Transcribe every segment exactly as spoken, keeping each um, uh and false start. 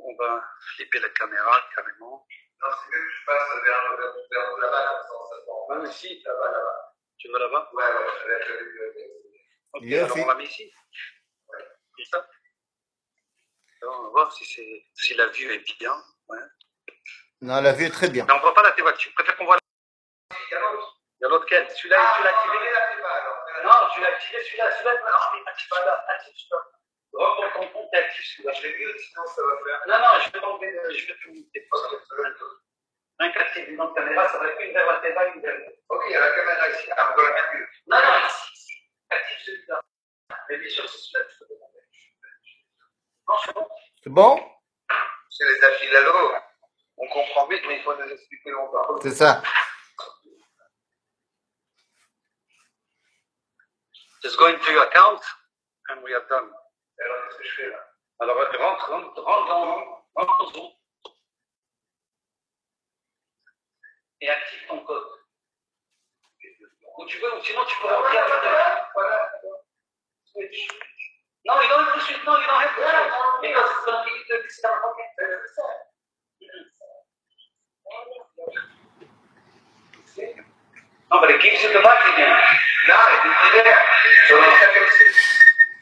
on va flipper la caméra carrément. Non, c'est mieux que je passe vers, vers, vers là-bas, comme ça, ça prend. Ah, ici, Là-bas, là-bas. Tu vas là-bas? Ouais, ouais, je vais aller le. Ok, Yeah, alors fait. on la met ici. Ouais. C'est ça. Alors, on va voir si, c'est, si la vue est bien. Ouais. Non, la vue est très bien. Mais on ne voit pas la Teva. Tu préfères qu'on voit la... Il y a l'autre. Il y a l'autre quel? Celui-là, Ah, tu l'as activé? non, la Teva, alors. Non, tu l'as activé celui-là. Celui-là, non, active celui-là. Active celui-là. Reprends ton compte et active celui-là. Je l'ai mis, sinon ça va faire. Non, non, je vais t'enlever le... Je vais te monter. Un active une autre caméra, ça va être une vers la Teva, une vers l'autre. Ok, il y a la caméra ici. Ah, on doit la mettre mieux. Non, non, ici, ici. Active celui-là. Mais bien sûr, c'est celui-là que je peux te montrer. Non, c'est bon. C'est bon? C'est les affilalos. On comprend vite, mais il faut nous expliquer longtemps. C'est ça. Just go into your account and we are done. Alors, qu'est-ce que je fais là? Alors, rentre, rentre, rentre dans, rentre dans Zoom et active ton code. Ou tu peux, ou sinon tu peux rentrer avec le... Voilà. Switch. No, you don't have to switch. No, you don't have to switch. Because it's going to be the discount. Okay. No, but it gives you the back again. No, it's there. So it's a good switch.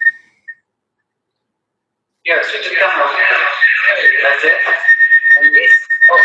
Yeah, switch the camera. That's it. And this off.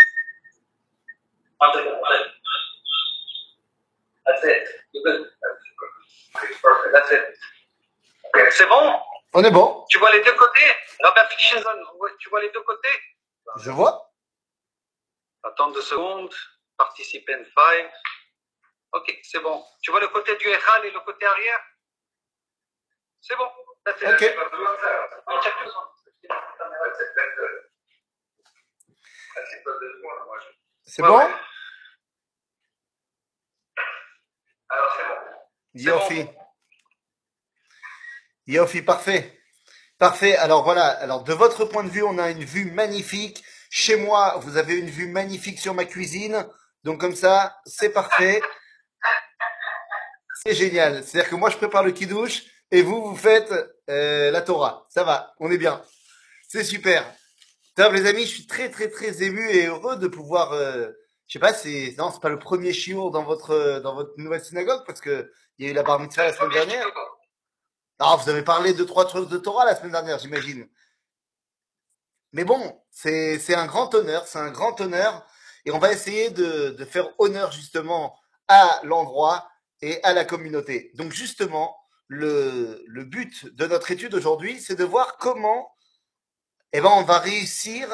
Under the plate. That's it. You good. It's perfect. That's it. Okay. C'est bon? On est bon. Tu vois les deux côtés? Robert Fiction Zone, tu vois les deux côtés? Je vois. Attends deux secondes. Participant cinq. Ok, c'est bon. Tu vois le côté du Echal et le côté arrière? C'est bon. That's it. Ok. J'ai pas besoin de ça. Non, check tout ça. Ouais, c'est plein de. Ah, c'est pas besoin, moi. je- C'est Ouais, bon? ouais. Alors, c'est bon. Yofi. Yofi, parfait. Parfait. Alors voilà. Alors de votre point de vue, on a une vue magnifique. Chez moi, vous avez une vue magnifique sur ma cuisine. Donc comme ça, c'est parfait. C'est génial. C'est-à-dire que moi, je prépare le kidouche et vous, vous faites euh, la Torah. Ça va. On est bien. C'est super. Top, les amis, je suis très très très ému et heureux de pouvoir. Euh, je sais pas, c'est non, c'est pas le premier shiur dans votre dans votre nouvelle synagogue parce que il y a eu la bar mitzvah la semaine dernière. Non, vous avez parlé de trois trucs de Torah la semaine dernière, j'imagine. Mais bon, c'est c'est un grand honneur, c'est un grand honneur et on va essayer de de faire honneur justement à l'endroit et à la communauté. Donc justement, le le but de notre étude aujourd'hui, c'est de voir comment eh ben on va réussir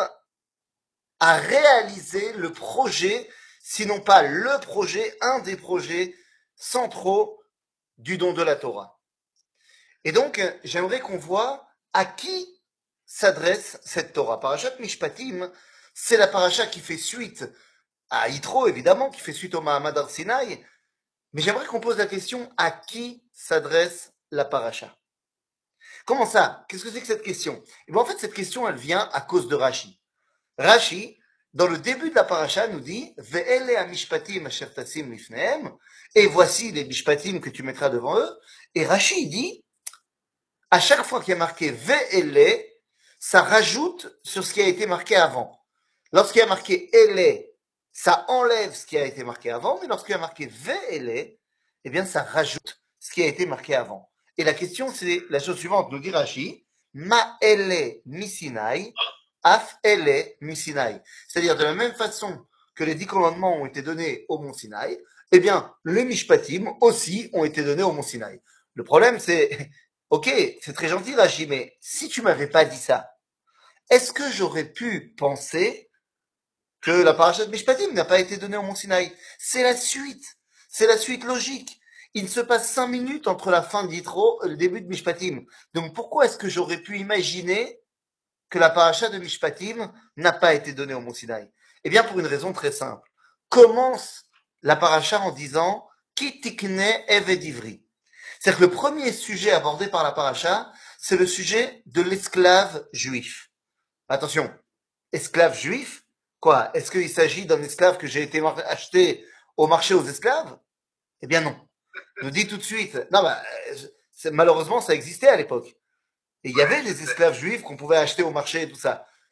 à réaliser le projet, sinon pas le projet, un des projets centraux du don de la Torah. Et donc, j'aimerais qu'on voit à qui s'adresse cette Torah. Parashat Mishpatim, c'est la paracha qui fait suite à Yitro, évidemment, qui fait suite au Mahamad Har Sinaï, mais j'aimerais qu'on pose la question à qui s'adresse la paracha. Comment ça? Qu'est-ce que c'est que cette question? Et bien, en fait, cette question, elle vient à cause de Rashi. Rashi, dans le début de la paracha, nous dit Ve'ele hamishpatim asher tasim lifnehem, et voici les mishpatim que tu mettras devant eux. Et Rashi dit à chaque fois qu'il y a marqué Ve'ele, ça rajoute sur ce qui a été marqué avant. Lorsqu'il y a marqué Ele, ça enlève ce qui a été marqué avant, mais lorsqu'il y a marqué Ve'ele, eh bien ça rajoute ce qui a été marqué avant. Et la question, c'est la chose suivante, nous dit Rashi Ma'ele misinai. Af ele misinaï. C'est-à-dire de la même façon que les dix commandements ont été donnés au mont Sinaï, eh bien, les mishpatim aussi ont été donnés au mont Sinaï. Le problème, c'est, ok, c'est très gentil, Rashi, mais si tu m'avais pas dit ça, est-ce que j'aurais pu penser que la paracha de mishpatim n'a pas été donnée au mont Sinaï? C'est la suite. C'est la suite logique. Il ne se passe cinq minutes entre la fin d'Yitro et le début de mishpatim. Donc pourquoi est-ce que j'aurais pu imaginer que la paracha de Mishpatim n'a pas été donnée au mont Sinaï? Eh bien, pour une raison très simple. Commence la paracha en disant Ki tikne eved ivri. C'est-à-dire que le premier sujet abordé par la paracha, c'est le sujet de l'esclave juif. Attention, esclave juif? Quoi? Est-ce qu'il s'agit d'un esclave que j'ai été acheté au marché aux esclaves? Eh bien non. Nous dit tout de suite. Non, bah, c'est, malheureusement, ça existait à l'époque. Et il y avait des esclaves juifs qu'on pouvait acheter au marché et tout ça.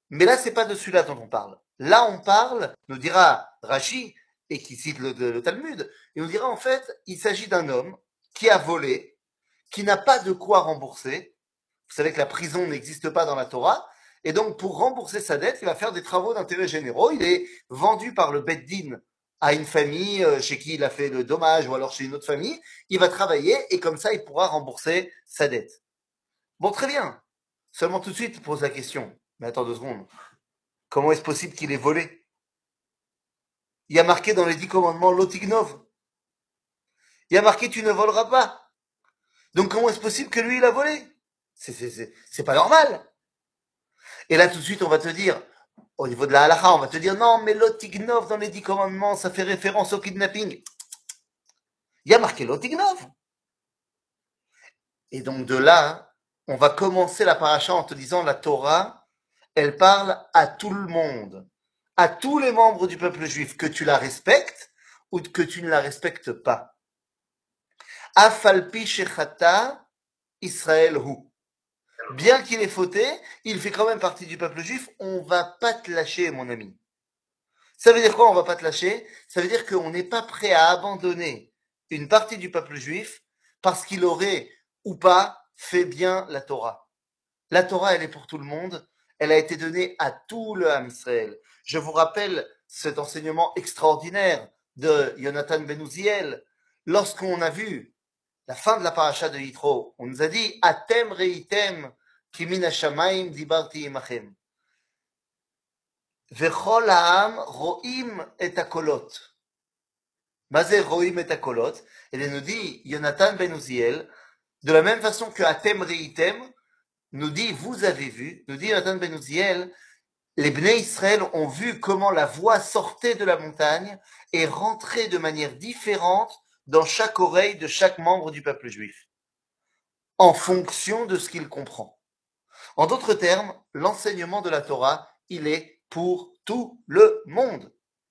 Mais là, c'est pas de celui-là dont on parle. Là, on parle, nous dira Rashi, et qui cite le, le, le Talmud, et on dira en fait, il s'agit d'un homme qui a volé, qui n'a pas de quoi rembourser. Vous savez que la prison n'existe pas dans la Torah, et donc pour rembourser sa dette, il va faire des travaux d'intérêt généraux. Il est vendu par le Beth Din à une famille euh, chez qui il a fait le dommage, ou alors chez une autre famille. Il va travailler, et comme ça, il pourra rembourser sa dette. Bon, très bien. Seulement tout de suite, il pose la question. Mais attends deux secondes. Comment est-ce possible qu'il ait volé? Il y a marqué dans les dix commandements l'otignov. Il y a marqué tu ne voleras pas. Donc comment est-ce possible que lui il a volé? C'est, c'est, c'est, c'est pas normal. Et là tout de suite on va te dire, au niveau de la halakha, on va te dire non mais l'otignov dans les dix commandements ça fait référence au kidnapping. Il y a marqué l'otignov. Et donc de là, on va commencer la paracha en te disant la Torah, elle parle à tout le monde, à tous les membres du peuple juif, que tu la respectes ou que tu ne la respectes pas. Afalpi shechata Israël hu. Bien qu'il ait fauté, il fait quand même partie du peuple juif. On va pas te lâcher, mon ami. Ça veut dire quoi, on va pas te lâcher? Ça veut dire qu'on n'est pas prêt à abandonner une partie du peuple juif parce qu'il aurait ou pas fait bien la Torah. La Torah, elle est pour tout le monde. Elle a été donnée à tout le Ham Israël. Je vous rappelle cet enseignement extraordinaire de Yonatan Ben Uziel. Lorsqu'on a vu la fin de la paracha de Yitro, on nous a dit Atem reitem ki min hashamayim dibarti imachem. Vechol ha'am ro'im et hakolot. Mazé ro'im et hakolot. Et il nous dit Yonatan Ben Uziel, de la même façon que Atem reitem nous dit vous avez vu, nous dit Yonatan Ben Uziel, les Bnei Israël ont vu comment la voix sortait de la montagne et rentrait de manière différente dans chaque oreille de chaque membre du peuple juif, en fonction de ce qu'il comprend. En d'autres termes, l'enseignement de la Torah, il est pour tout le monde.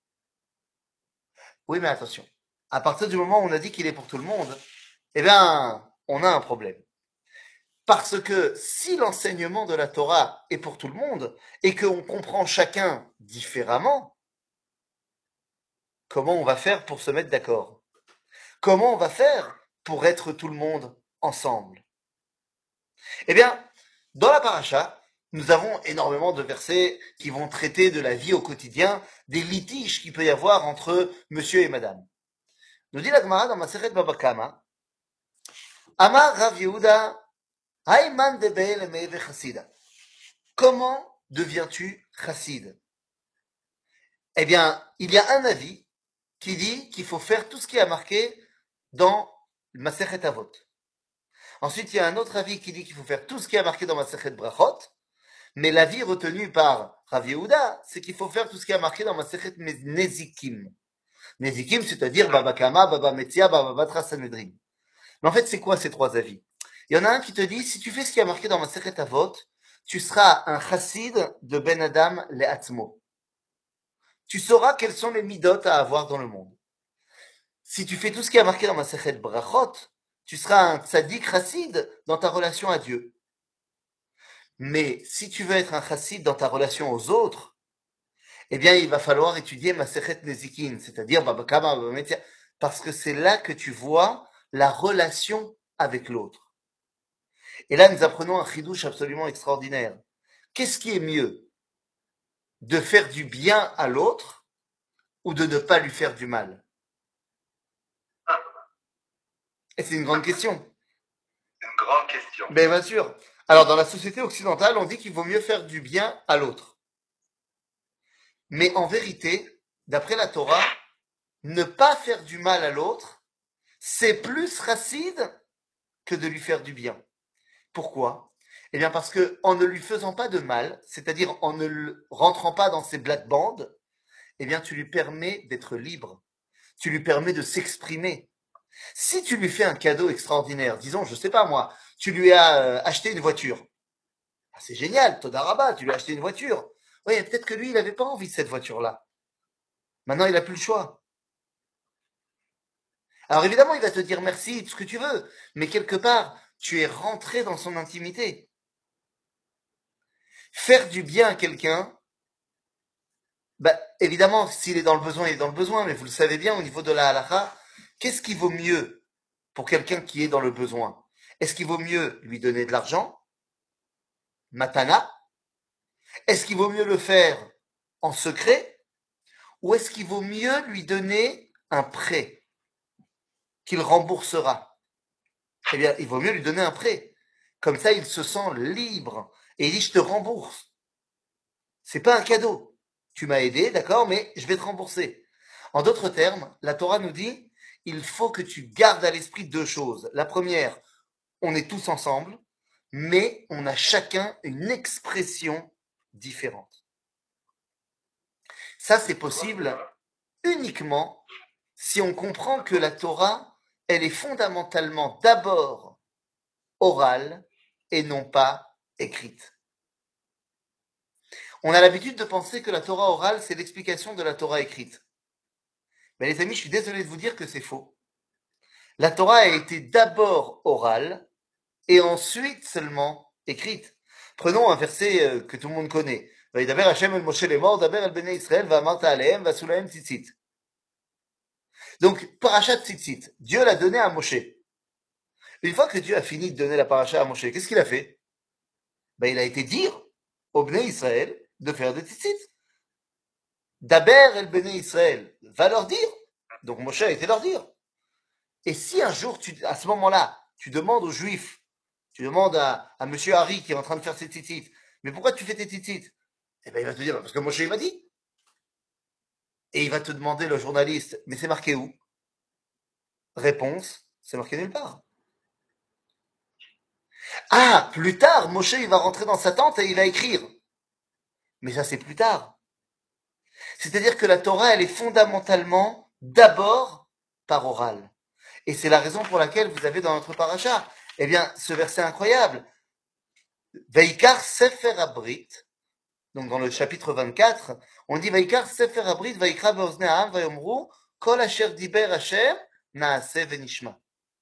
Oui, mais attention. À partir du moment où on a dit qu'il est pour tout le monde, eh bien, on a un problème. Parce que si l'enseignement de la Torah est pour tout le monde et qu'on comprend chacun différemment, comment on va faire pour se mettre d'accord? Comment on va faire pour être tout le monde ensemble? Eh bien, dans la paracha, nous avons énormément de versets qui vont traiter de la vie au quotidien, des litiges qu'il peut y avoir entre monsieur et madame. Nous dit la Gemara dans Masechet Baba Kama, Amar Rav Yehuda, Hayman de Be'el Me'eve Chassida. Comment deviens-tu chassid? Eh bien, il y a un avis qui dit qu'il faut faire tout ce qui est marqué dans Masechet Avot. Ensuite, il y a un autre avis qui dit qu'il faut faire tout ce qui est marqué dans Masechet Brachot, mais l'avis retenu par Rav Yehuda, c'est qu'il faut faire tout ce qui est marqué dans Masechet Nezikim. Nezikim, c'est-à-dire Baba Kama, Baba Metzia, Baba Batra Sanhedrin. Mais en fait, c'est quoi ces trois avis? Il y en a un qui te dit, si tu fais ce qui est marqué dans Masechet Avot, tu seras un chassid de Ben Adam Le'atzmo. Tu sauras quelles sont les midot à avoir dans le monde. Si tu fais tout ce qui est marqué dans Masechet Brachot, tu seras un tzaddik chassid dans ta relation à Dieu. Mais si tu veux être un chassid dans ta relation aux autres, eh bien, il va falloir étudier Masechet Nezikin, c'est-à-dire Baba Kama, Baba Metzia, parce que c'est là que tu vois la relation avec l'autre. Et là, nous apprenons un chidouche absolument extraordinaire. Qu'est-ce qui est mieux? De faire du bien à l'autre ou de ne pas lui faire du mal? Et c'est une grande question. Une grande question. Ben, bien sûr. Alors, dans la société occidentale, on dit qu'il vaut mieux faire du bien à l'autre. Mais en vérité, d'après la Torah, ne pas faire du mal à l'autre, c'est plus chassid que de lui faire du bien. Pourquoi? Eh bien parce que en ne lui faisant pas de mal, c'est-à-dire en ne le rentrant pas dans ses plates-bandes, eh bien tu lui permets d'être libre. Tu lui permets de s'exprimer. Si tu lui fais un cadeau extraordinaire, disons, je sais pas moi, tu lui as euh, acheté une voiture. Ah, c'est génial, Todaraba, tu lui as acheté une voiture. Oui, peut-être que lui, il n'avait pas envie de cette voiture-là. Maintenant, il n'a plus le choix. Alors évidemment, il va te dire merci, tout ce que tu veux, mais quelque part, tu es rentré dans son intimité. Faire du bien à quelqu'un, bah, évidemment, s'il est dans le besoin, il est dans le besoin, mais vous le savez bien, au niveau de la halakha, qu'est-ce qui vaut mieux pour quelqu'un qui est dans le besoin? Est-ce qu'il vaut mieux lui donner de l'argent, matana? Est-ce qu'il vaut mieux le faire en secret? Ou est-ce qu'il vaut mieux lui donner un prêt qu'il remboursera? Eh bien, il vaut mieux lui donner un prêt. Comme ça, il se sent libre. Et il dit, je te rembourse. C'est pas un cadeau. Tu m'as aidé, d'accord, mais je vais te rembourser. En d'autres termes, la Torah nous dit, il faut que tu gardes à l'esprit deux choses. La première, on est tous ensemble, mais on a chacun une expression différente. Ça, c'est possible uniquement si on comprend que la Torah, elle est fondamentalement d'abord orale et non pas écrite. On a l'habitude de penser que la Torah orale, c'est l'explication de la Torah écrite. Mais les amis, je suis désolé de vous dire que c'est faux. La Torah a été d'abord orale et ensuite seulement écrite. Prenons un verset euh, que tout le monde connaît. Vaïdaber Hashem el Moshe lemor, daber el bnei Israël, va'amarta alehem, va'asulahem tzitzit. Donc, parachat tzitzit, Dieu l'a donné à Moshe. Une fois que Dieu a fini de donner la paracha à Moshe, qu'est-ce qu'il a fait? Ben, il a été dire au bnei Israël de faire des tzitzit. Daber el bnei Israël, va leur dire. Donc Moshe a été leur dire. Et si un jour, tu, à ce moment-là, tu demandes aux Juifs, tu demandes à, à Monsieur Harry qui est en train de faire ses titites, mais pourquoi tu fais tes titites? Eh ben, il va te dire, parce que Moshe il m'a dit. Et il va te demander, le journaliste, mais c'est marqué où? Réponse, c'est marqué nulle part. Ah, plus tard, Moshe il va rentrer dans sa tente et il va écrire. Mais ça, c'est plus tard. C'est-à-dire que la Torah, elle est fondamentalement d'abord par oral. Et c'est la raison pour laquelle vous avez dans notre paracha, eh bien, ce verset incroyable. Veikar Sefer Abrit, donc dans le chapitre vingt-quatre, on dit Veikar Sefer Abrit, Vaikra Beozne Ha'am, Vayomru, Kol Asher Diber Hashem, Naaseh Venishma.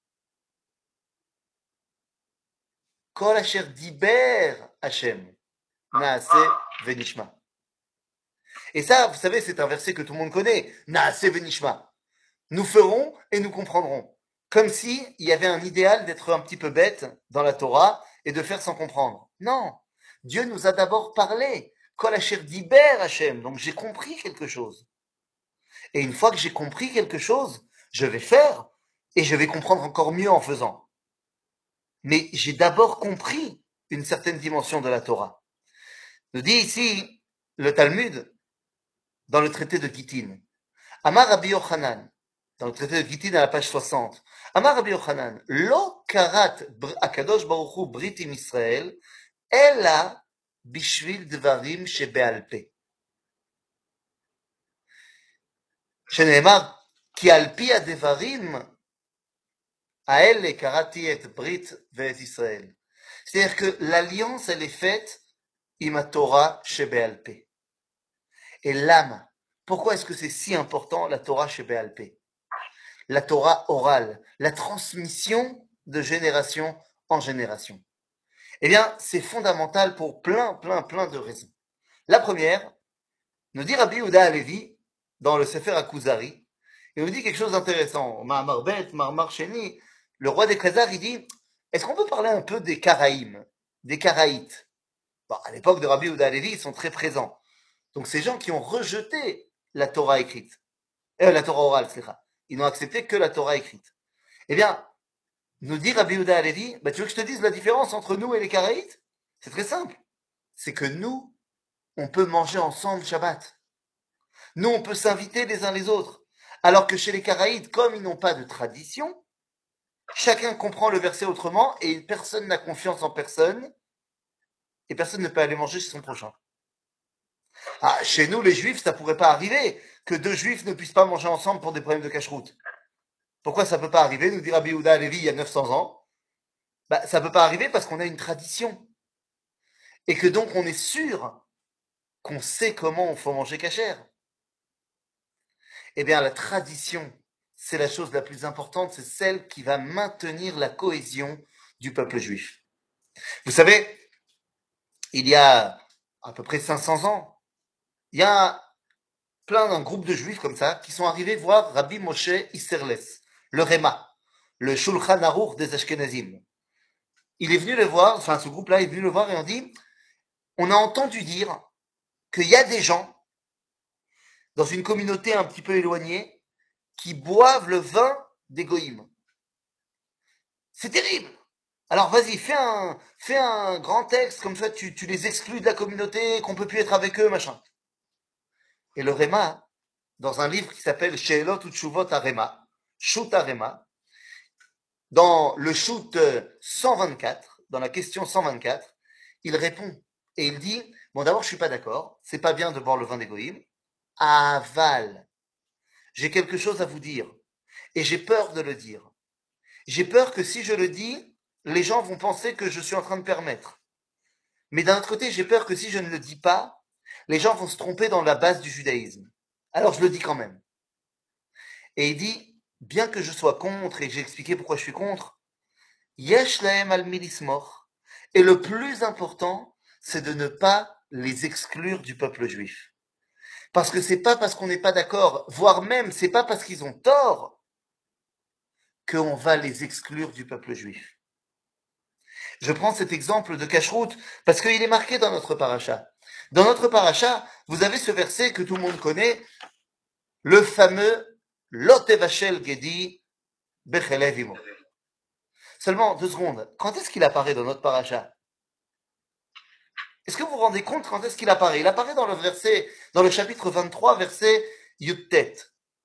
Kol Asher Diber Hashem, Naaseh Venishma. Et ça, vous savez, c'est un verset que tout le monde connaît. Naaseh Venishma. Nous ferons et nous comprendrons. Comme si il y avait un idéal d'être un petit peu bête dans la Torah et de faire sans comprendre. Non. Dieu nous a d'abord parlé. Kol Asher Diber Hashem. Donc j'ai compris quelque chose. Et une fois que j'ai compris quelque chose, je vais faire et je vais comprendre encore mieux en faisant. Mais j'ai d'abord compris une certaine dimension de la Torah. Nous dit ici le Talmud dans le traité de Gittin. Amar Rabbi Yochanan, dans le traité de Gittin à la page soixante. Amar Rabbi Yochanan, lo karat akadosh baruch hu brit im Israël, ela bishvil dvarim shebe'al peh. שנאמר, כי על פי הדברים האלה קראתי את ברית ואת ישראל. C'est-à-dire que l'alliance, elle est faite עם התורה שבעל פה. Et l'âme, pourquoi est-ce que c'est si important la Torah שבעל פה? La Torah orale, la transmission de génération en génération. Eh bien, c'est fondamental pour plein, plein, plein de raisons. La première, nous dit Rabbi Yehuda Halevi, dans le Sefer HaKuzari, il nous dit quelque chose d'intéressant. Ma'amar Bet, Ma'amar Sheni, le roi des Khazars, il dit, est-ce qu'on peut parler un peu des Karaïm, des Karaïtes? Bon, à l'époque de Rabbi Yehuda Halevi, ils sont très présents. Donc, ces gens qui ont rejeté la Torah écrite, euh, la Torah orale, c'est ça. Ils n'ont accepté que la Torah écrite. Eh bien, nous dit Rabbi Yehuda Halevi, bah, tu veux que je te dise la différence entre nous et les Karaïtes? C'est très simple. C'est que nous, on peut manger ensemble Shabbat. Nous, on peut s'inviter les uns les autres. Alors que chez les Karaïtes, comme ils n'ont pas de tradition, chacun comprend le verset autrement et personne n'a confiance en personne et personne ne peut aller manger chez son prochain. Ah, chez nous, les Juifs, ça pourrait pas arriver que deux Juifs ne puissent pas manger ensemble pour des problèmes de cache-route. Pourquoi ça peut pas arriver, nous dit Rabbi Yehuda Halevi il y a neuf cents ans? Bah, ça peut pas arriver parce qu'on a une tradition. Et que donc on est sûr qu'on sait comment on faut manger cachère. Eh bien, la tradition, c'est la chose la plus importante, c'est celle qui va maintenir la cohésion du peuple juif. Vous savez, il y a à peu près cinq cents ans, il y a plein d'un groupe de juifs comme ça qui sont arrivés voir Rabbi Moshe Isserles, le Réma, le Shulchan Aruch des Ashkenazim. Il est venu le voir, enfin ce groupe-là est venu le voir et on dit, on a entendu dire qu'il y a des gens dans une communauté un petit peu éloignée qui boivent le vin des goïms. C'est terrible. Alors vas-y, fais un, fais un grand texte, comme ça tu, tu les exclus de la communauté, qu'on peut plus être avec eux, machin. Et le Réma, dans un livre qui s'appelle Sheelot Utshuvot Arema, Shoot Arema, dans le shoot cent vingt-quatre, dans la question cent vingt-quatre, il répond et il dit, bon d'abord je suis pas d'accord, c'est pas bien de boire le vin des goïms, aval, j'ai quelque chose à vous dire et j'ai peur de le dire. J'ai peur que si je le dis, les gens vont penser que je suis en train de permettre. Mais d'un autre côté, j'ai peur que si je ne le dis pas, les gens vont se tromper dans la base du judaïsme. Alors je le dis quand même. Et il dit, bien que je sois contre et que j'ai expliqué pourquoi je suis contre, yesh lahem al milismor. Et le plus important, c'est de ne pas les exclure du peuple juif. Parce que c'est pas parce qu'on n'est pas d'accord, voire même c'est pas parce qu'ils ont tort, qu'on va les exclure du peuple juif. Je prends cet exemple de Kashrut parce qu'il est marqué dans notre paracha. Dans notre paracha, vous avez ce verset que tout le monde connaît, le fameux Lotevachel Gedi Bechelev Imo. Seulement deux secondes, quand est-ce qu'il apparaît dans notre paracha? Est-ce que vous vous rendez compte quand est-ce qu'il apparaît? Il apparaît dans le verset, dans le chapitre vingt-trois, verset Yuttet.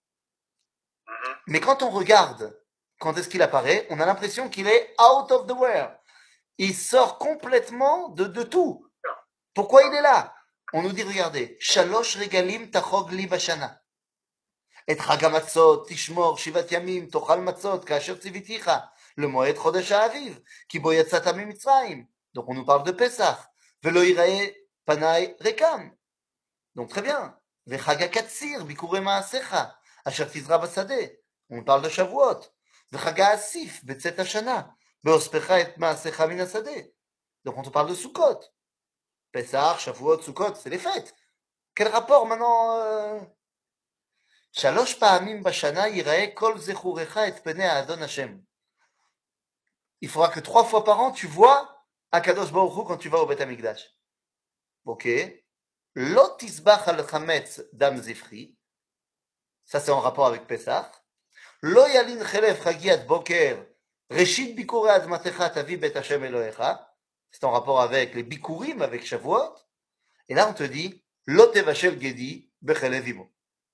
Mais quand on regarde quand est-ce qu'il apparaît, on a l'impression qu'il est out of the world. Il sort complètement de, de tout. Pourquoi il est là? On nous dit, regardez, Shalosh regalim tachog li bashana. Et chag hamatzot tishmor shivat yamim tochal matzot kasher tziviticha le moed chodesh ha'aviv ki bo yatzata mimitzrayim. Donc on nous parle de Pesach. Velo yirae panai rekam. Donc très bien. Vechag hakatzir bikure ma'asecha asher tizra basadeh. On parle de Shavuot. Vechag ha'asif betzet hashana beospecha et ma'asecha min hasadeh. Donc on te parle de Sukkot. Pessah, Shavuot, Sukkot, c'est les fêtes. Quel rapport maintenant euh... Shalosh pa'amim bashana yirae kol zechurecha et pnei Adon Hashem. Il faudra que trois fois par an tu vois Akadosh Baruch Hu quand tu vas au Beth Amikdash. Ok. Lo tisbach al chametz dam zifri. Ça c'est en rapport avec Pessah. Lo yalin chelev chagiat boker reshit bikure admatecha tavi bet Hashem Elohecha. C'est en rapport avec les bikurim, avec Shavuot. Et là, on te dit, Lo tevashel gedi bechelev imo.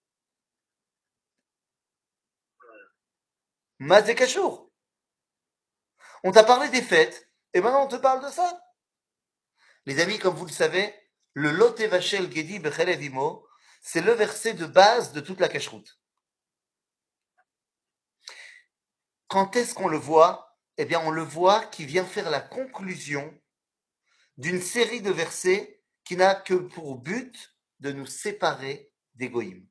Mazé kashour. On t'a parlé des fêtes, et maintenant on te parle de ça. Les amis, comme vous le savez, le Lo tevashel gedi bechelev imo, c'est le verset de base de toute la cacheroute. Quand est-ce qu'on le voit? Eh bien, on le voit qui vient faire la conclusion d'une série de versets qui n'a que pour but de nous séparer des goïms.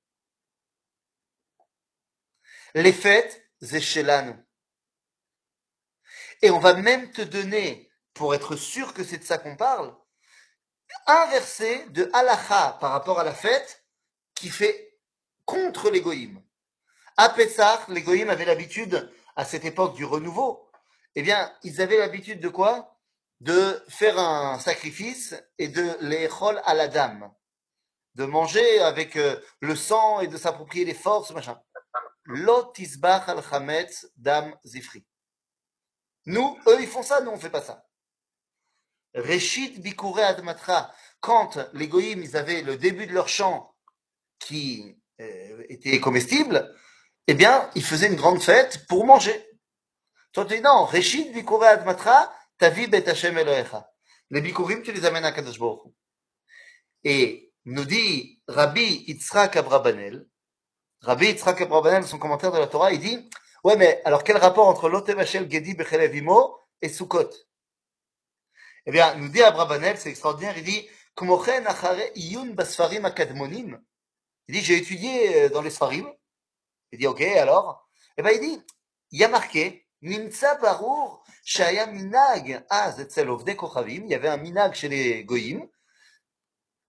Les fêtes, c'est shelanu. Et on va même te donner, pour être sûr que c'est de ça qu'on parle, un verset de halacha par rapport à la fête qui fait contre les goïms. À Pessah, les goïms avaient l'habitude, à cette époque du renouveau, eh bien, ils avaient l'habitude de quoi? De faire un sacrifice et de l'échol à la dame. De manger avec euh, le sang et de s'approprier les forces, machin. Lo tisbach al chametz dam zifri. Nous, eux, ils font ça, nous, on fait pas ça. Reshit bikure admatra. Quand les goïms, ils avaient le début de leur champ qui euh, était comestible, eh bien, ils faisaient une grande fête pour manger. Toi, tu dis non, Reshit bikure admatra, tavi bet Hashem Elohecha. Les bikurim, tu les amènes à Kadosh Baruch Hu. Et nous dit Rabbi Yitzhak Abrabanel, Rabbi Yitzhak Abrabanel, son commentaire de la Torah, il dit, ouais, mais alors quel rapport entre Lotevachel Gedi Bechelev Imo et Sukkot? Eh bien, nous dit Abrabanel, c'est extraordinaire, il dit, Kmochen achare iyun basfarim akadmonim. Il dit, j'ai étudié dans les Sfarim. Il dit, ok, alors? Eh bien, il dit, il y a marqué, Nimtsa barur shaya minag az etzel ovdei kochavim. Il y avait un minag chez les goyim.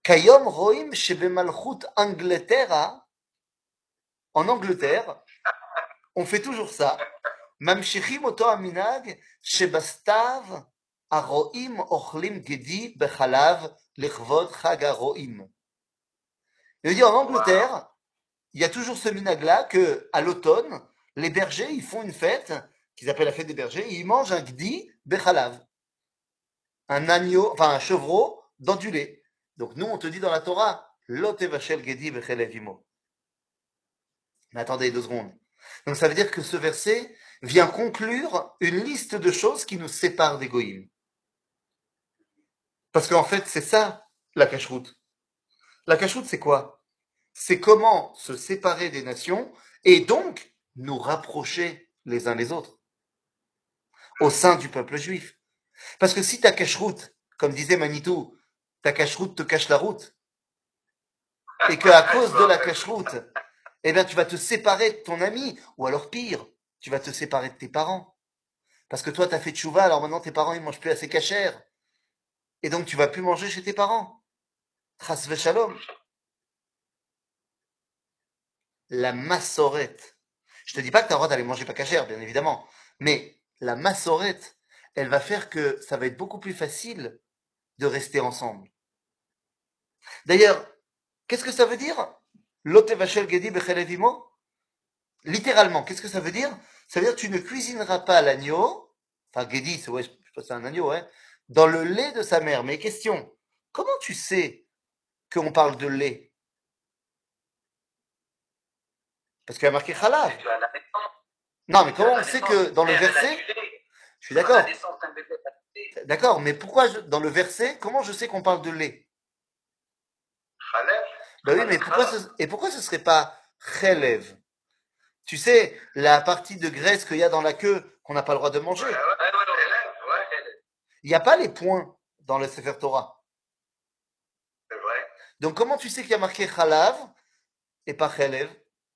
Kayom roim shebemalchut Angleterra, en Angleterre, on fait toujours ça. ממשיכים אותו המנהג שבסתיו הרועים אוכלים גדי בחלב לכבוד חג הרועים. Il veut dire en Angleterre, il y a toujours ce minag-là que à l'automne, les bergers ils font une fête qu'ils appellent la fête des bergers et ils mangent un gdi bechalav, un agneau, enfin un chevreau dans du lait. Donc nous on te dit dans la Torah, lo tevashel gedi bechalav imo. Mais attendez deux secondes. Donc ça veut dire que ce verset vient conclure une liste de choses qui nous séparent des goïms. Parce qu'en fait, c'est ça, la cacheroute. La cacheroute, c'est quoi? C'est comment se séparer des nations et donc nous rapprocher les uns les autres au sein du peuple juif. Parce que si ta cacheroute, comme disait Manitou, ta cacheroute te cache la route, et qu'à cause de la cacheroute, eh bien, tu vas te séparer de ton ami, ou alors pire, tu vas te séparer de tes parents. Parce que toi, tu as fait tchouva, alors maintenant tes parents, ils mangent plus assez cachère. Et donc, tu vas plus manger chez tes parents. Chas v'shalom. La massorette. Je te dis pas que tu as le droit d'aller manger pas cachère, bien évidemment. Mais la massorette, elle va faire que ça va être beaucoup plus facile de rester ensemble. D'ailleurs, qu'est-ce que ça veut dire? Lotevachel gedi bechelevimo? Littéralement, qu'est-ce que ça veut dire? Ça veut dire que tu ne cuisineras pas l'agneau, enfin gedi, c'est ouais, je sais pas si c'est un agneau, hein, dans le lait de sa mère. Mais question, comment tu sais qu'on parle de lait? Parce qu'il y a marqué halal. Tu as la naissance. Non, mais Tu as comment la on sait naissance. que dans le Elle a verset, du lait. je suis Dans la d'accord, naissance d'un bébé, elle a du lait. d'accord, mais pourquoi je- dans le verset, comment je sais qu'on parle de lait? Khalef, Ben oui, mais pourquoi ce, et pourquoi ce serait pas chelev? Tu sais, la partie de graisse qu'il y a dans la queue qu'on n'a pas le droit de manger. ouais, ouais, Ouais, ouais, ouais. élève, ouais, Elle- Il n'y a pas les points dans le Sefer Torah. c'est vrai. Donc comment tu sais qu'il y a marqué chalav et pas chelev?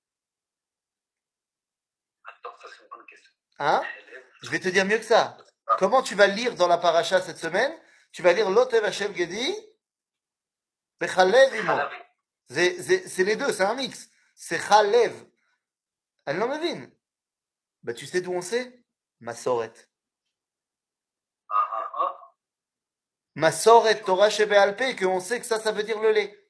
Attends, ça c'est une bonne question. Hein? Elle- Je vais te dire mieux que ça. Comment tu vas lire dans la paracha cette semaine? Tu vas lire Lotev Hashem Gedi, Bechalev Imo. Halavi. C'est c'est- c'est les deux, c'est un mix. C'est Chalev. Elle n'en devine. Bah tu sais d'où on sait? Masoret. Ah, ah, ah. Masoret Torah Shebealpe, que on sait que ça, ça veut dire le lait.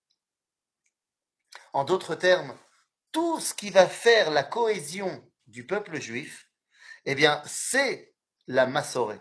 En d'autres termes, tout ce qui va faire la cohésion du peuple juif, eh bien, c'est la Masoret.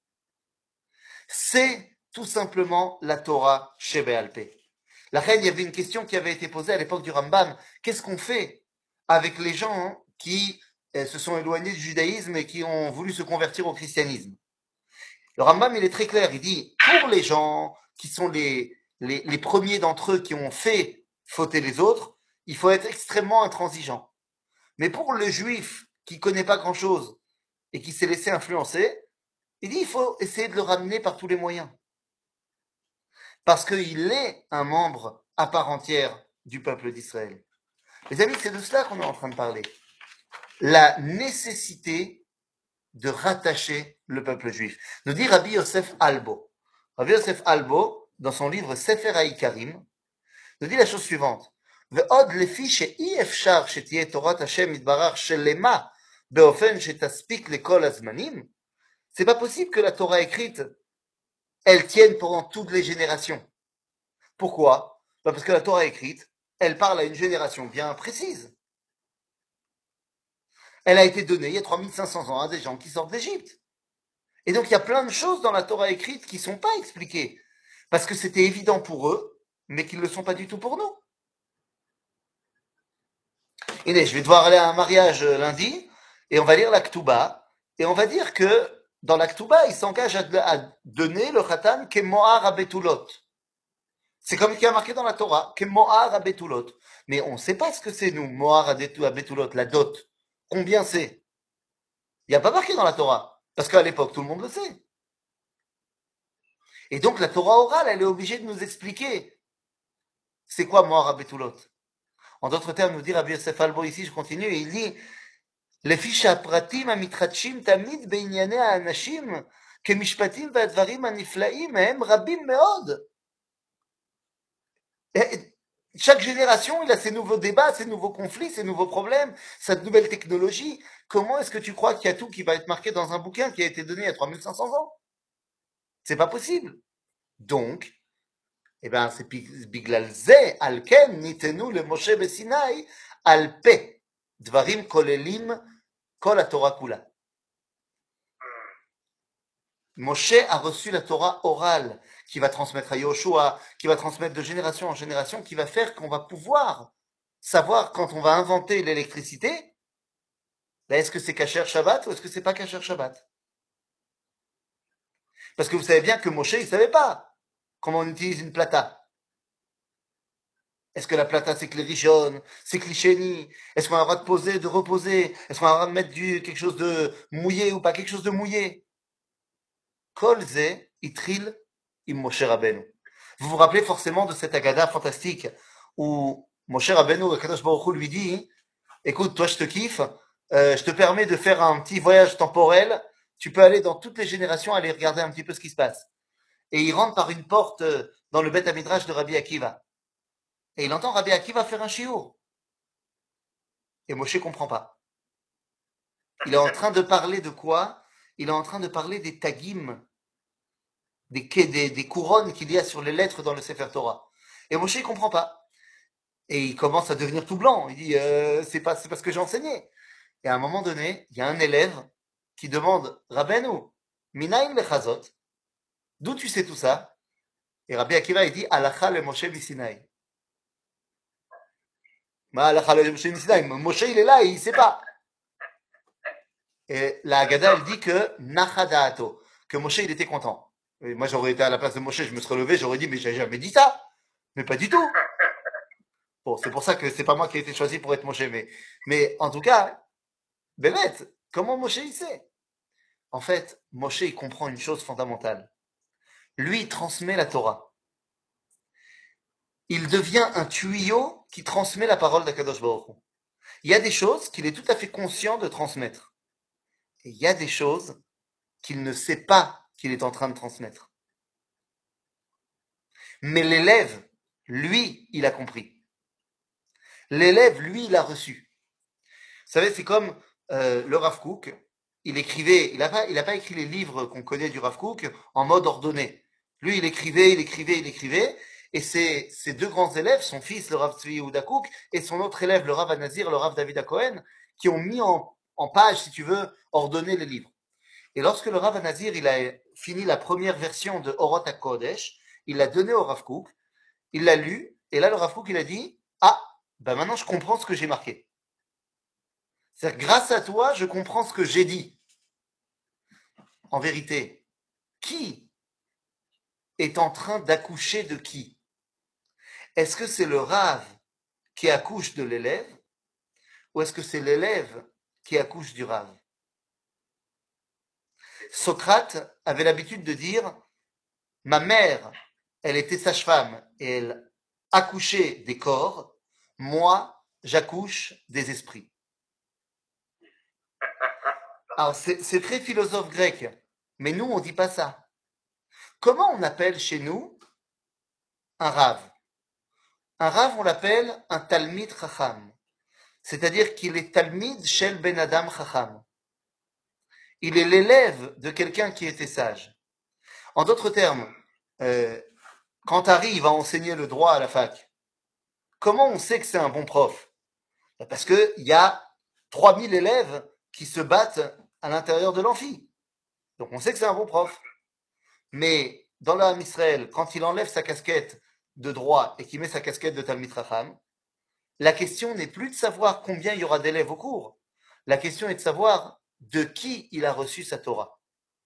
C'est tout simplement la Torah Shebealpe. La reine, il y avait une question qui avait été posée à l'époque du Rambam. Qu'est-ce qu'on fait avec les gens qui eh, se sont éloignés du judaïsme et qui ont voulu se convertir au christianisme? Le Rambam, il est très clair. Il dit, pour les gens qui sont les, les, les premiers d'entre eux qui ont fait fauter les autres, il faut être extrêmement intransigeant. Mais pour le juif qui connaît pas grand-chose et qui s'est laissé influencer, il dit, il faut essayer de le ramener par tous les moyens. Parce qu'il est un membre à part entière du peuple d'Israël. Les amis, c'est de cela qu'on est en train de parler. La nécessité de rattacher le peuple juif. Nous dit Rabbi Yosef Albo. Rabbi Yosef Albo, dans son livre Sefer HaIkarim, nous dit la chose suivante. ועוד לפי שאי אפשר שתהיה תורת השם יתברך שלמה באופן שתספיק לכל הזמנים, c'est pas possible que la Torah écrite, elle tienne pendant toutes les générations. Pourquoi? Bah parce que la Torah écrite, elle parle à une génération bien précise. Elle a été donnée il y a trois mille cinq cents ans à des gens qui sortent d'Égypte. Et donc il y a plein de choses dans la Torah écrite qui ne sont pas expliquées. Parce que c'était évident pour eux, mais qui ne le sont pas du tout pour nous. Et je vais devoir aller à un mariage lundi, et on va lire la Ktuba, et on va dire que dans la Ktuba, il s'engage à, à donner le Khatan Kemoar Abetulot. C'est comme il y a marqué dans la Torah, Kemoar Abetulot. Mais on ne sait pas ce que c'est, nous, Moar Abetulot, la dot. Combien c'est? Il n'y a pas marqué dans la Torah. Parce qu'à l'époque, tout le monde le sait. Et donc, la Torah orale, elle est obligée de nous expliquer c'est quoi Moar Abetulot. En d'autres termes, nous dit Rabbi Yosef Albo ici, je continue, et il dit לפי שהפרטים המתחדשים תמיד בענייני האנשים כמשפטים והדברים הנפלאים הם רבים מאוד. Chaque génération, il a ses nouveaux débats, ses nouveaux conflits, ses nouveaux problèmes, sa nouvelle technologie. Comment est-ce que tu crois qu'il y a tout qui va être marqué dans un bouquin qui a été donné il y a trois mille cinq cents ans? C'est pas possible. Donc, eh ben, c'est bigלל ze, al ken, nitenu le Moshe beSinaï, al pe, dvarim kolelim, kol haTorah kula. Moshe a reçu la Torah orale, qui va transmettre à Yoshua, qui va transmettre de génération en génération, qui va faire qu'on va pouvoir savoir quand on va inventer l'électricité, là, est-ce que c'est Kasher Shabbat ou est-ce que c'est pas Kasher Shabbat? Parce que vous savez bien que Moshe, il savait pas comment on utilise une plata. Est-ce que la plata c'est Klérishon, c'est Klisheni? Est-ce qu'on a le droit de poser, de reposer? Est-ce qu'on a le droit de mettre du, quelque chose de mouillé ou pas quelque chose de mouillé? Kol ze itril im Moshe Rabbeinu. Vous vous rappelez forcément de cette agada fantastique où Moshe Rabbeinu, le Kadosh Baruch Hu, lui dit, écoute, toi je te kiffe, euh, je te permets de faire un petit voyage temporel, tu peux aller dans toutes les générations, aller regarder un petit peu ce qui se passe. Et il rentre par une porte euh, dans le Beth Amidrash de Rabbi Akiva. Et il entend Rabbi Akiva faire un shiur. Et Moshe comprend pas. Il est en train de parler de quoi? Il est en train de parler des tagim, des, des, des couronnes qu'il y a sur les lettres dans le Sefer Torah. Et Moshe ne comprend pas. Et il commence à devenir tout blanc. Il dit, euh, c'est pas, c'est parce que j'ai enseigné. Et à un moment donné, il y a un élève qui demande, Rabbeinu, minayin lechazot, d'où tu sais tout ça? Et Rabbi Akiva, il dit, Alacha le Moshe misinaï. Ma Alacha le Moshe misinaï. Moshe, il est là, et il sait pas. Et la Haggadah, elle dit que Nachadaato, que Moshe, il était content. Et moi, j'aurais été à la place de Moshe, je me serais levé, j'aurais dit, mais j'ai jamais dit ça. Mais pas du tout. Bon, c'est pour ça que c'est pas moi qui ai été choisi pour être Moshe. Mais, mais en tout cas, Bémet, comment Moshe, il sait? En fait, Moshe, il comprend une chose fondamentale. Lui, il transmet la Torah. Il devient un tuyau qui transmet la parole d'Akadosh Baruch Hu. Il y a des choses qu'il est tout à fait conscient de transmettre. Et il y a des choses qu'il ne sait pas qu'il est en train de transmettre. Mais l'élève, lui, il a compris. L'élève, lui, il a reçu. Vous savez, c'est comme euh, le Rav Kook, il écrivait, il n'a pas, il a pas écrit les livres qu'on connaît du Rav Kook en mode ordonné. Lui, il écrivait, il écrivait, il écrivait, et ses, ses deux grands élèves, son fils, le Rav Tzvi Yehuda Kook, et son autre élève, le Rav Anazir, le Rav David Cohen, qui ont mis en, en page, si tu veux, ordonner les livres. Et lorsque le Rav Anazir, il a fini la première version de Orot HaKodesh, il l'a donné au Rav Kook, il l'a lu, et là, le Rav Kook, il a dit, ah, ben maintenant, je comprends ce que j'ai marqué. C'est-à-dire, grâce à toi, je comprends ce que j'ai dit. En vérité, qui est en train d'accoucher de qui? Est-ce que c'est le Rav qui accouche de l'élève, ou est-ce que c'est l'élève qui accouche du Rav? Socrate avait l'habitude de dire, ma mère, elle était sage-femme et elle accouchait des corps, moi, j'accouche des esprits. Alors, c'est, c'est très philosophe grec, mais nous, on ne dit pas ça. Comment on appelle chez nous un Rav? Un Rav, on l'appelle un Talmid Chacham, c'est-à-dire qu'il est Talmid Shel Ben Adam Chacham. Il est l'élève de quelqu'un qui était sage. En d'autres termes, euh, quand Harry il va enseigner le droit à la fac, comment on sait que c'est un bon prof? Parce qu'il y a trois mille élèves qui se battent à l'intérieur de l'amphi. Donc on sait que c'est un bon prof. Mais dans l'Am Israël, quand il enlève sa casquette de droit et qu'il met sa casquette de Talmid Chacham, la question n'est plus de savoir combien il y aura d'élèves au cours. La question est de savoir de qui il a reçu sa Torah.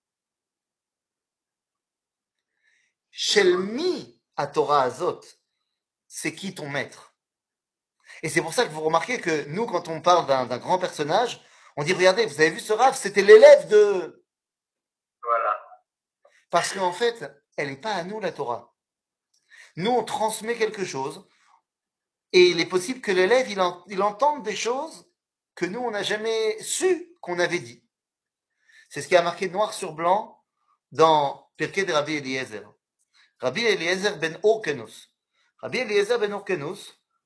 Shelmi à Torah Azot, c'est qui ton maître? Et c'est pour ça que vous remarquez que nous, quand on parle d'un, d'un grand personnage, on dit, regardez, vous avez vu ce Rav, c'était l'élève de... Voilà. Parce qu'en fait, elle n'est pas à nous, la Torah. Nous, on transmet quelque chose, et il est possible que l'élève, il, en, il entende des choses que nous, on n'a jamais su qu'on avait dit. C'est ce qui a marqué noir sur blanc dans Pirkei de Rabbi Eliezer. Rabbi Eliezer ben Orkenus. Rabbi Eliezer ben Orkenus,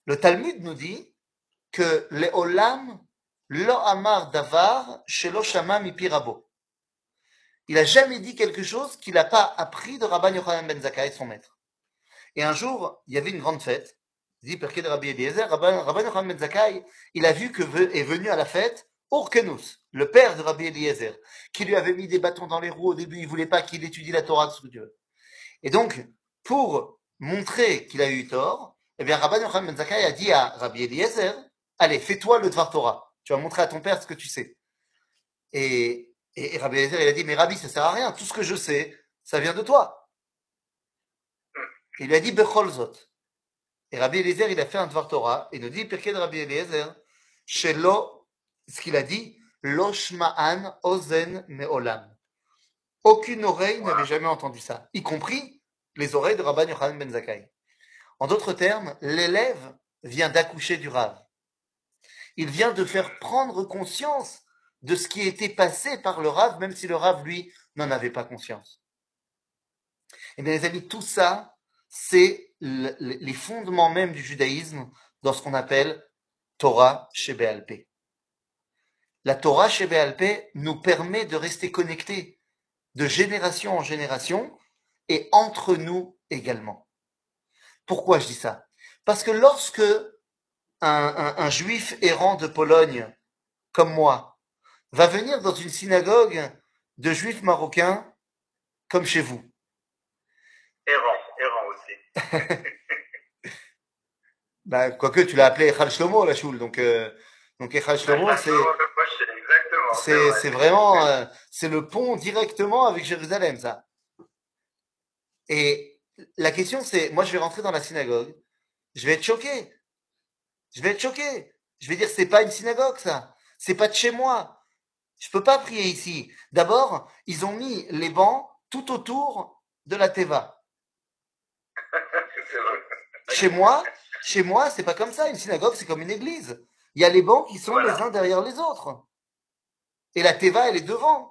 Le Talmud nous dit que les olam lo amar davar shelo shama mipi rabo. Il a jamais dit quelque chose qu'il n'a pas appris de Rabban Yochanan ben Zakkai, son maître. Et un jour, il y avait une grande fête. Il dit Perké de Rabbi Eliezer, Rabban, Rabban Yochanan ben Zakkai, il a vu que est venu à la fête Urkenus, le père de Rabbi Eliezer, qui lui avait mis des bâtons dans les roues au début. Il voulait pas qu'il étudie la Torah sous Dieu. Et donc, pour montrer qu'il a eu tort, eh bien, Rabban Yochanan ben Zakkai a dit à Rabbi Eliezer, allez, fais-toi le Dvar Torah. Tu vas montrer à ton père ce que tu sais. Et, et, et Rabbi Eliezer, il a dit, mais Rabbi, ça sert à rien. Tout ce que je sais, ça vient de toi. Il lui a dit, Bechol Zot. Et Rabbi Eliezer, il a fait un Dvar Torah. Et il nous dit, Pirkei de Rabbi Eliezer, Shelo, ce qu'il a dit, Lo shma'an ozen me'olam. Aucune oreille n'avait jamais entendu ça, y compris les oreilles de Rabban Yochanan ben Zakkai. En d'autres termes, l'élève vient d'accoucher du Rav. Il vient de faire prendre conscience de ce qui était passé par le Rav, même si le Rav, lui, n'en avait pas conscience. Eh bien, les amis, tout ça, c'est le, les fondements même du judaïsme dans ce qu'on appelle Torah Shebé'al Peh. La Torah Shebé'al Peh nous permet de rester connectés de génération en génération et entre nous également. Pourquoi je dis ça? Parce que lorsque un, un, un juif errant de Pologne, comme moi, va venir dans une synagogue de juifs marocains, comme chez vous. Errant, errant aussi. Bah, quoique tu l'as appelé Echal Shlomo, la choule, donc, euh, donc Echal Shlomo, c'est, exactement, c'est, c'est, c'est vraiment, euh, c'est le pont directement avec Jérusalem, ça. Et la question c'est, moi je vais rentrer dans la synagogue, je vais être choqué. Je vais être choqué. Je vais dire, c'est pas une synagogue, ça. C'est pas de chez moi. Je peux pas prier ici. D'abord, ils ont mis les bancs tout autour de la Teva. Chez moi, chez moi, c'est pas comme ça. Une synagogue, c'est comme une église. Il y a les bancs qui sont voilà. les uns derrière les autres. Et la Teva, elle est devant.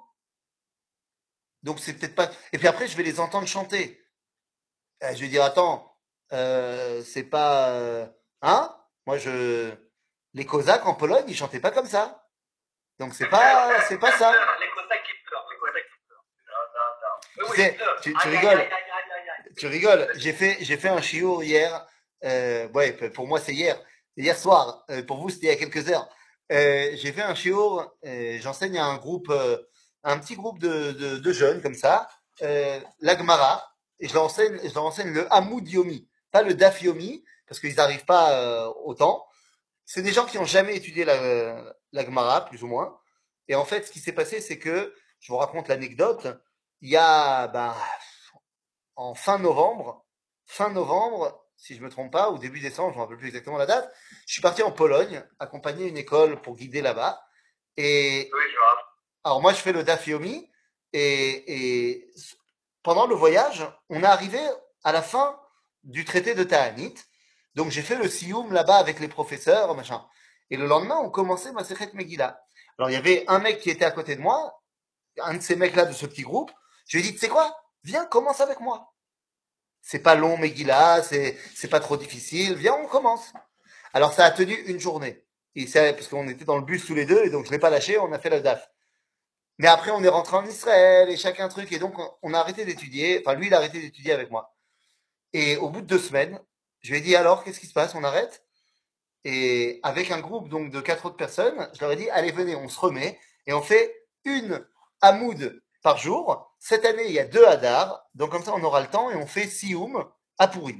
Donc c'est peut-être pas. Et puis après, je vais les entendre chanter. Je vais dire, attends, euh, c'est pas, euh, hein? Moi, je, les Cosaques en Pologne, ils chantaient pas comme ça. Donc c'est pas, c'est pas ça. Les Cosaques qui pleurent, les Cosaques qui pleurent. Non, non, non. Tu oui, sais, oui, tu, tu rigoles. Tu rigoles. J'ai fait, j'ai fait un shiur hier. Euh, ouais, pour moi c'est hier. Hier soir. Euh, pour vous c'était il y a quelques heures. Euh, j'ai fait un shiur. Euh, j'enseigne à un groupe, euh, un petit groupe de, de, de jeunes comme ça, euh, l'Agmara, et je leur enseigne, je leur enseigne le Hamoud Yomi, pas le Daf Yomi, parce qu'ils n'arrivent pas euh, autant. C'est des gens qui n'ont jamais étudié la, la Gemara, plus ou moins. Et en fait, ce qui s'est passé, c'est que, je vous raconte l'anecdote, il y a, ben, en fin novembre, fin novembre, si je me trompe pas, ou début décembre, je ne me rappelle plus exactement la date, je suis parti en Pologne, accompagner une école pour guider là-bas. Et, oui, je vois. Alors moi, je fais le Daf Yomi, et, et pendant le voyage, on est arrivé à la fin du traité de Ta'anit. Donc j'ai fait le Sioum là-bas avec les professeurs, machin. Et le lendemain, on commençait Masechet Megillah. Alors il y avait un mec qui était à côté de moi, un de ces mecs-là de ce petit groupe. Je lui ai dit, tu sais quoi? Viens, commence avec moi. C'est pas long Megillah, c'est c'est pas trop difficile. Viens, on commence. Alors ça a tenu une journée. Et parce qu'on était dans le bus tous les deux, et donc je l'ai pas lâché, on a fait le Daf. Mais après, on est rentré en Israël, et chacun truc, et donc on a arrêté d'étudier. Enfin, lui, il a arrêté d'étudier avec moi. Et au bout de deux semaines, je lui ai dit, alors, qu'est-ce qui se passe? On arrête? Et avec un groupe donc de quatre autres personnes, je leur ai dit, allez, venez, on se remet, et on fait une Hamoud par jour. Cette année, il y a deux Hadar, donc comme ça, on aura le temps, et on fait Sioum à Purim.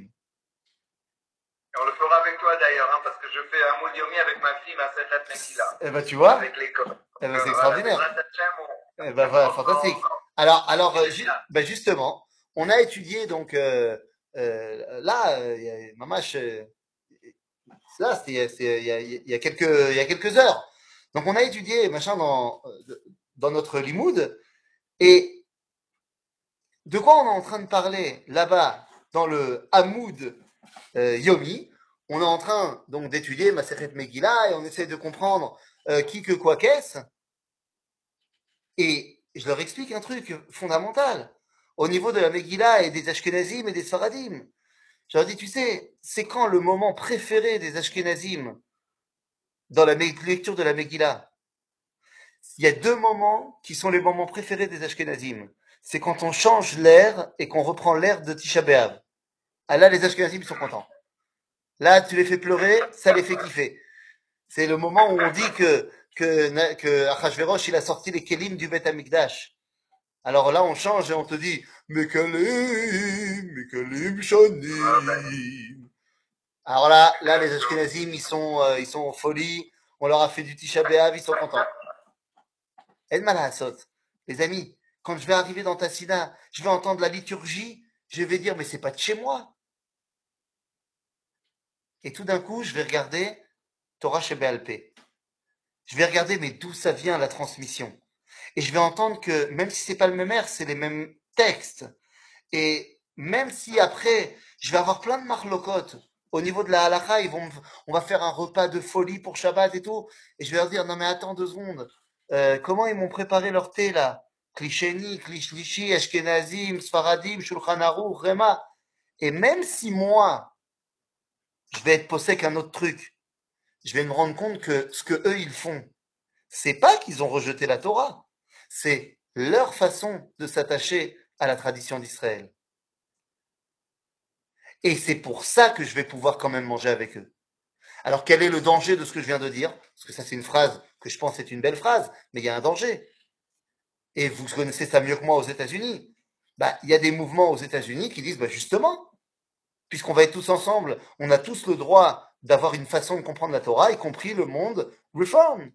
Et on le fera avec toi d'ailleurs, hein, parce que je fais un Hamoud Yomi avec ma fille, ma Setat Megillah. Eh ben, tu vois? Avec l'école. Eh ben, c'est extraordinaire. Voilà, eh ben, voilà, fantastique. Alors, alors, euh, ju ben, justement, on a étudié donc euh, euh, là, euh, mamache, euh, là, c'était il y a, il y a quelques, il y a quelques heures. Donc, on a étudié machin dans dans notre limoud, et de quoi on est en train de parler là-bas dans le Hamoud euh, Yomi. On est en train donc d'étudier Masechet Megillah, et on essaie de comprendre euh, qui que quoi qu'est-ce. Et je leur explique un truc fondamental au niveau de la Megillah et des Ashkenazim et des Sfaradim. Je leur dis, tu sais, c'est quand le moment préféré des Ashkenazim dans la lecture de la Megillah? Il y a deux moments qui sont les moments préférés des Ashkenazim. C'est quand on change l'air et qu'on reprend l'air de Tisha B'Av. Ah là, les Ashkenazim, ils sont contents. Là, tu les fais pleurer, ça les fait kiffer. C'est le moment où on dit que, que, que Achashverosh, il a sorti les kelim du Beth Amikdash. Alors là, on change et on te dit, Mekalim, Mekalim Shonim. Alors là, là, les Ashkenazim, ils sont, euh, ils sont en folie. On leur a fait du Tisha B'Av, ils sont contents. El Malahasot. Les amis, quand je vais arriver dans Tassina, je vais entendre la liturgie, je vais dire, mais c'est pas de chez moi. Et tout d'un coup, je vais regarder Torah chez B L P. Je vais regarder, mais d'où ça vient la transmission. Et je vais entendre que, même si c'est pas le même air, c'est les mêmes textes. Et même si après, je vais avoir plein de marlocotes, au niveau de la halakha, ils vont, on va faire un repas de folie pour Shabbat et tout, et je vais leur dire, non mais attends deux secondes, euh, comment ils m'ont préparé leur thé là? Klisheni, Klishlishi, Ashkenazim, Sfaradim, Shulchan Aruch, Rema. Et même si moi, je vais être possède qu'un autre truc, je vais me rendre compte que ce que eux ils font, c'est pas qu'ils ont rejeté la Torah, c'est leur façon de s'attacher à la tradition d'Israël. Et c'est pour ça que je vais pouvoir quand même manger avec eux. Alors quel est le danger de ce que je viens de dire? Parce que ça c'est une phrase que je pense est une belle phrase, mais il y a un danger. Et vous connaissez ça mieux que moi aux États-Unis. Bah, il y a des mouvements aux États-Unis qui disent, bah justement, puisqu'on va être tous ensemble, on a tous le droit d'avoir une façon de comprendre la Torah, y compris le monde reform.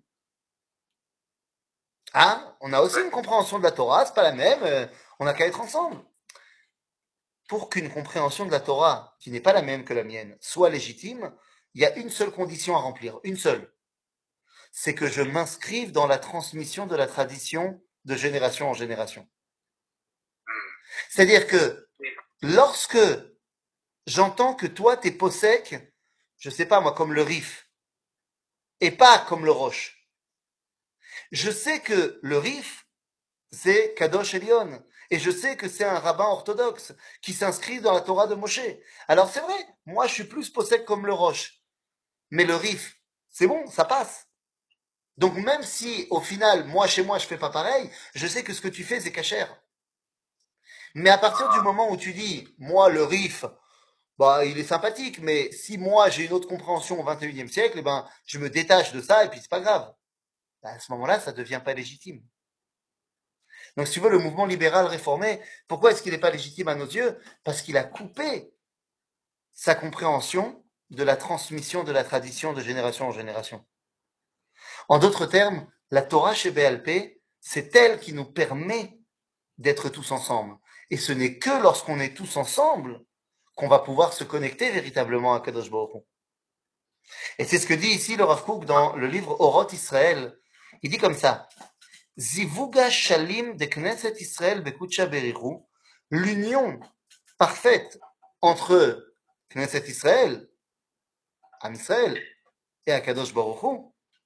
Hein? On a aussi une compréhension de la Torah, c'est pas la même, euh, on n'a qu'à être ensemble. Pour qu'une compréhension de la Torah, qui n'est pas la même que la mienne, soit légitime, il y a une seule condition à remplir, une seule. C'est que je m'inscrive dans la transmission de la tradition de génération en génération. C'est-à-dire que lorsque j'entends que toi, t'es possèque, je sais pas moi, comme le Rif, et pas comme le Roche, je sais que le Rif, c'est Kadosh Elion. Et je sais que c'est un rabbin orthodoxe qui s'inscrit dans la Torah de Moshe. Alors c'est vrai, moi je suis plus possède comme le Roche. Mais le Rif, c'est bon, ça passe. Donc même si au final, moi chez moi je fais pas pareil, je sais que ce que tu fais c'est cachère. Mais à partir du moment où tu dis, moi le Rif, bah il est sympathique, mais si moi j'ai une autre compréhension au vingt et unième siècle, eh ben je me détache de ça et puis c'est pas grave. Bah, à ce moment-là, ça devient pas légitime. Donc si tu veux, le mouvement libéral réformé, pourquoi est-ce qu'il n'est pas légitime à nos yeux? Parce qu'il a coupé sa compréhension de la transmission de la tradition de génération en génération. En d'autres termes, la Torah chez B L P, c'est elle qui nous permet d'être tous ensemble. Et ce n'est que lorsqu'on est tous ensemble qu'on va pouvoir se connecter véritablement à Kadosh Baruch Hu. Et c'est ce que dit ici le Rav Kook dans le livre Oroth Israël. Il dit comme ça: Zivuga shalim de Knesset Israël bekutsha berichu, l'union parfaite entre Knesset Israël, Am Israël, et Akadosh Baruch Hu,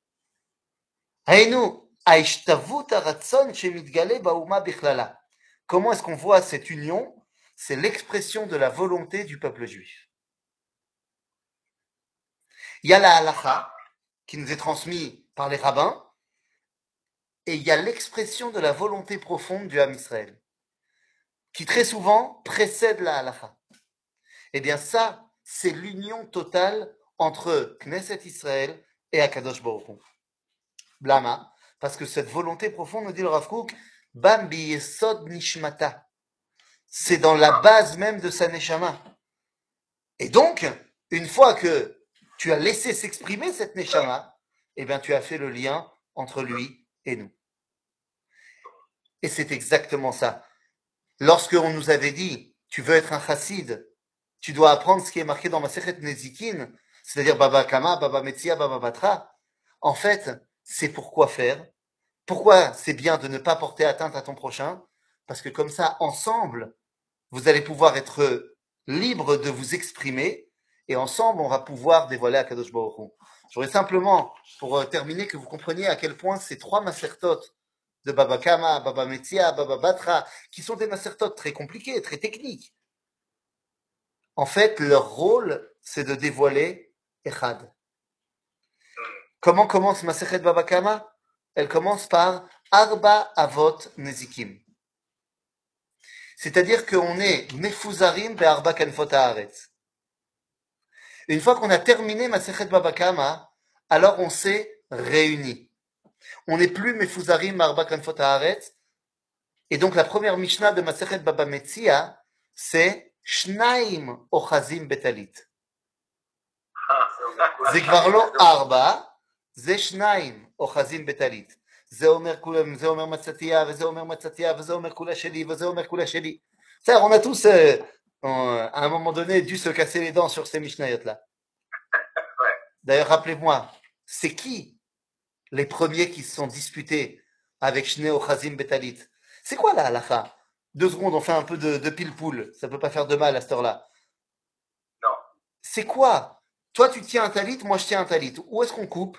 haynu ההשתוות הרצון שמתגלה באומה בכללה. Comment est-ce qu'on voit cette union? C'est l'expression de la volonté du peuple juif. Il y a la halakha qui nous est transmise par les rabbins, et il y a l'expression de la volonté profonde du Ham Israël, qui très souvent précède la halakha. Eh bien ça, c'est l'union totale entre Knesset Israël et Akadosh Baruch Hu. Blama, parce que cette volonté profonde, nous dit le Rav Kook, Bam bi yesod nishmata. C'est dans la base même de sa neshama. Et donc, une fois que tu as laissé s'exprimer cette neshama, eh bien tu as fait le lien entre lui et nous. Et c'est exactement ça. Lorsque on nous avait dit, tu veux être un chassid, tu dois apprendre ce qui est marqué dans Masechet Nezikin, c'est-à-dire Baba Kama, Baba Metzia, Baba Batra. En fait, c'est pourquoi faire. Pourquoi c'est bien de ne pas porter atteinte à ton prochain? Parce que comme ça, ensemble, vous allez pouvoir être libre de vous exprimer et ensemble, on va pouvoir dévoiler Akadosh Baruch Hu. Je voudrais simplement, pour euh, terminer, que vous compreniez à quel point ces trois masertotes de Baba Kama, Baba Metzia, Baba Batra, qui sont des masertotes très compliqués, très techniques, En fait, leur rôle, c'est de dévoiler Echad. Comment commence Masechet Baba Kama? Elle commence par Arba Avot Nezikim. C'est-à-dire qu'on est Mefuzarim Be'arba Kanfot Haaretz. Une fois qu'on a terminé Masechet Baba Kama, alors on s'est réunis. On n'est plus Mefuzarim Be'arba Kanfot Haaretz. Et donc la première Mishnah de Masechet Baba Metzia, c'est Shnaim Ochazim Betalit. זה כבר לא ארבע, זה שניים אוחזים בטלית. זה אומר כולם, זה אומר מצתיה, וזה אומר מצתיה, וזה אומר כולה שלי, וזה אומר כולה שלי. בסדר, on a tous, euh, à un moment donné, dû se casser les dents sur ces mishnayot-là. D'ailleurs, rappelez-moi, c'est qui les premiers qui se sont disputés avec Shnei Ochazim Betalit? C'est quoi la halakha? Deux secondes, on fait un peu de, de pile-poule. Ça peut pas faire de mal à cette heure-là. Non. C'est quoi? Toi, tu tiens un talit, moi, je tiens un talit. Où est-ce qu'on coupe?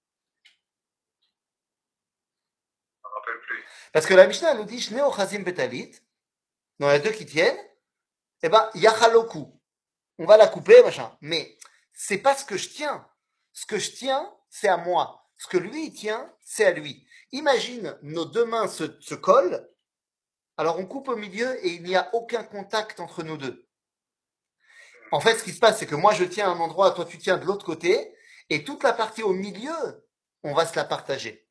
On n'en peut plus. Parce que la Mishnah elle nous dit Shnei Ochazim Betalit. Non, il y a deux qui tiennent. Eh ben, Yachaloku. On va la couper, machin. Mais c'est pas ce que je tiens. Ce que je tiens, c'est à moi. Ce que lui, il tient, c'est à lui. Imagine, nos deux mains se, se collent. Alors, on coupe au milieu et il n'y a aucun contact entre nous deux. En fait, ce qui se passe, c'est que moi, je tiens à un endroit, toi, tu tiens de l'autre côté. Et toute la partie au milieu, on va se la partager.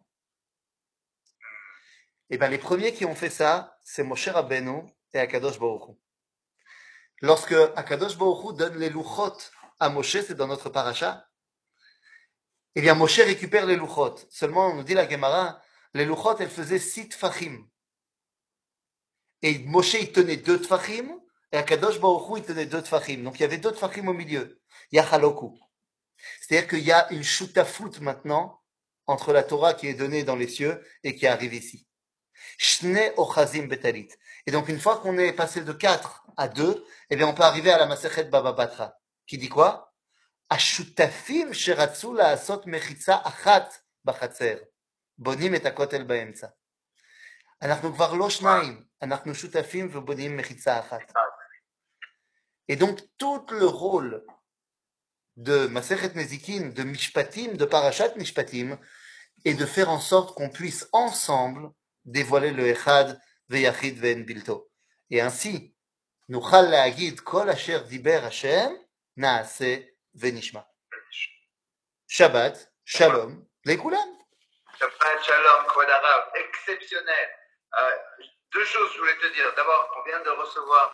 Et bien, les premiers qui ont fait ça, c'est Moshe Rabbeinu et Akadosh Baruch Hu. Lorsque Akadosh Baruch Hu donne les louchot à Moshe, c'est dans notre paracha, eh bien, Moshe récupère les louchot. Seulement, on nous dit la Gemara, les louchot, elles faisaient six tfachim. Et Moshe, il tenait deux tfachim, et Akadosh Baruch Hu, il tenait deux tfachim. Donc, il y avait deux tfachim au milieu. Yachaloku. C'est-à-dire qu'il y a une shutafut maintenant entre la Torah qui est donnée dans les cieux et qui arrive ici. Shnei Ochazim Betalit. Et donc, une fois qu'on est passé de quatre à deux, eh bien, on peut arriver à la Masechet Baba Batra, qui dit quoi? Ashutafim sheratzu la'asot mechitza achat bachatzer. Bonim et hakotel באמצע. אנחנו כבר לא שניים, אנחנו שותפים ובונים מחיצה אחת. Et donc, tout le rôle de Masechet Nezikin, de Mishpatim, de Parashat Mishpatim, est de faire en sorte qu'on puisse ensemble dévoiler le Echad ve'yachid ve'en bilto. Et ainsi, נוכל להגיד כל אשר דיבר השם, נעשה ונשמע. שבת, שלום לכולם. Shabbat Shalom, Kvod Harav, exceptionnel. Euh, deux choses je voulais te dire. D'abord, on vient de recevoir